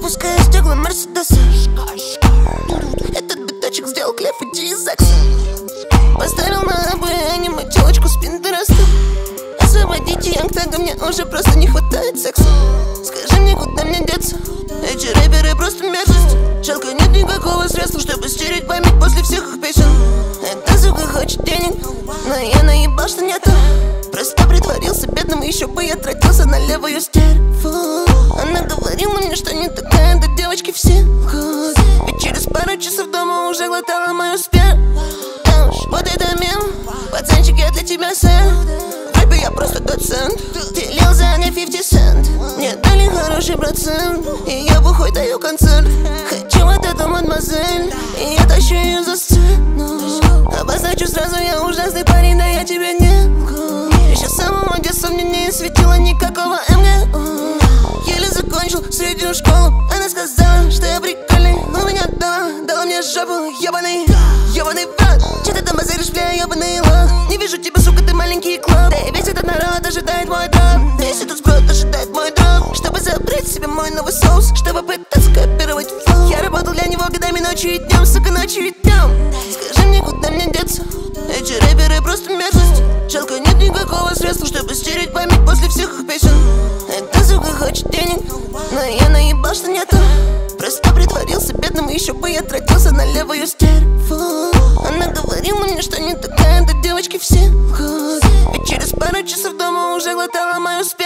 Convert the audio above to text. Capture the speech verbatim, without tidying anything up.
Опускаю стекла Мерседеса. Этот биточек сделал клев, иди из ЗАГСа. Поставил на обои аниме телочку с Пинтереста. Освободите Янгтага, мне уже просто не хватает секса. Скажи мне, куда мне деться? Эти рэперы просто мерзость. Жалко, нет никакого средства, чтобы стереть память после всех их песен. Эта сука хочет денег, но я наебал, что нету. Просто притворился бедным, еще бы я тратился на левую стерву. Она говорила мне, что не такая, да девочки все лгут. Ведь через пару часов дома уже глотала мою сперму. Да уж, вот это мем. Пацанчик, я для тебя сэн. В рэпе я просто доцент. Делил за не пятьдесят цент. Мне дали хороший процент, и я бухой даю концерт. Хочу вот эту мадемуазель, и я тащу ее за сцену. Обозначу сразу, я ужасный парень, да я тебе не лгу. Еще с самого детства мне не светило никакого эм гэ у. Еле закончил среднюю школу. Она сказала, что я прикольный. У меня дала, дала мне жопу. Ебаный, ебаный брат. Че ты там базаришь, бля, ебаный лох? Не вижу тебя, сука, ты маленький клоп. Да и весь этот народ ожидает мой дроп. Весь этот сброд ожидает мой дроп. Чтобы забрать себе мой новый соус, чтобы пытаться копировать флоу. Я работал для него годами, ночью и днем, сука, ночью и днем. Скажи мне, куда мне деться? Эти рэперы просто мерзость. Жалко, нет никакого средства, чтобы стереть память после всех их песен. Эта сука хочет денег, но я наебал, что нету. Просто притворился бедным, еще бы я тратился на левую стерву. Она говорила мне, что не такая, да девочки все лгут. Ведь через пару часов дома уже глотала мою сперму.